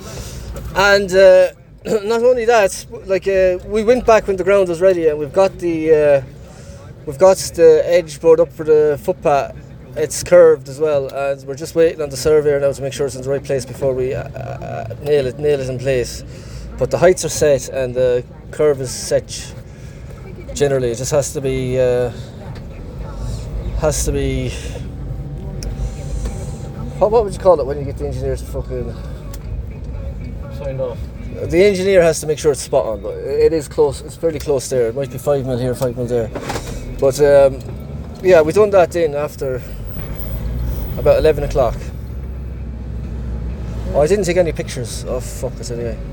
And not only that, like we went back when the ground was ready, and we've got the edge board up for the footpath. It's curved as well, and we're just waiting on the surveyor now to make sure it's in the right place before we nail it in place. But the heights are set and the curve is set. Generally, it just has to be. What would you call it when you get the engineer to fucking signed off? The engineer has to make sure it's spot on, but it is close. It's fairly close there. It might be 5 mil here, 5 mil there. But yeah, we done that then after about 11 o'clock. Oh, I didn't take any pictures. Oh, fuck it anyway.